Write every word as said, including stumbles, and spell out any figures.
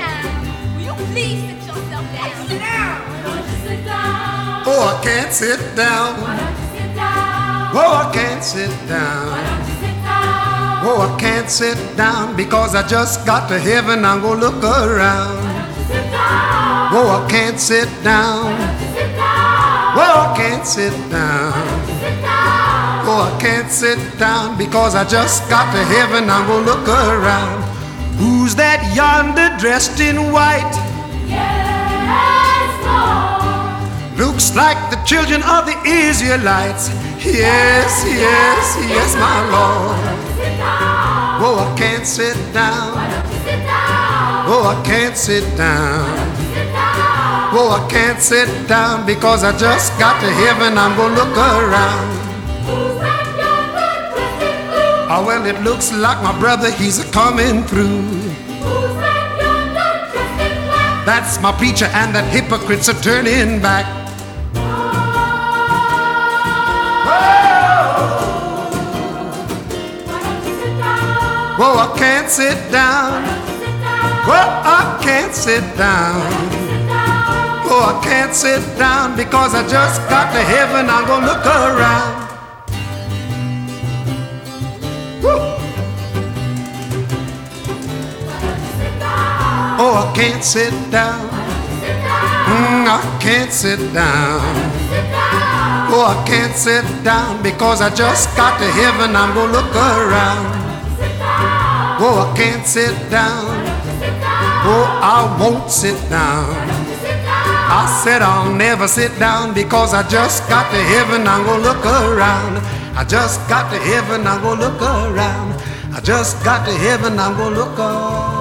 down. Will you please sit yourself down? Sit down. Why don't you sit down? Oh, I can't sit down. Why don't you sit down? Oh, I can't sit down. Why don't you sit down? Oh, I can't sit down because I just got to heaven. I'm gonna look around. Why don't you sit down? Oh, I can't sit down. Why don't you sit down? Oh, I can't sit down. Why don't you sit down? Oh, I can't sit down because I just got to heaven. I'm gonna look around. Who's that yonder dressed in white? Yes, Lord. Looks like the children of the Israelites. Yes, yes, yes, my Lord. Why don't you sit down? Oh, I can't sit Why down. don't you sit down? Oh, I can't sit down. Why don't you sit down? Oh, I can't sit down because I just got to heaven. I'm gonna look around. Who's that yonder dressed in blue? Oh, well, it looks like my brother, he's a coming through. Who's that yonder dressed in black? That's my preacher, and that hypocrites are turning back. Oh, I can't sit down. Well, I can't sit down. Oh, I can't sit down because I just got to heaven. I'm gonna look around. Woo. Oh, I can't sit down. Mm, I can't sit down. Oh, I can't sit down because I just got to heaven. I'm gonna look around. Oh, I can't sit down. Oh, I won't sit down. I said I'll never sit down because I just got to heaven. I'm gonna look around. I just got to heaven. I'm gonna look around. I just got to heaven. I'm gonna look around.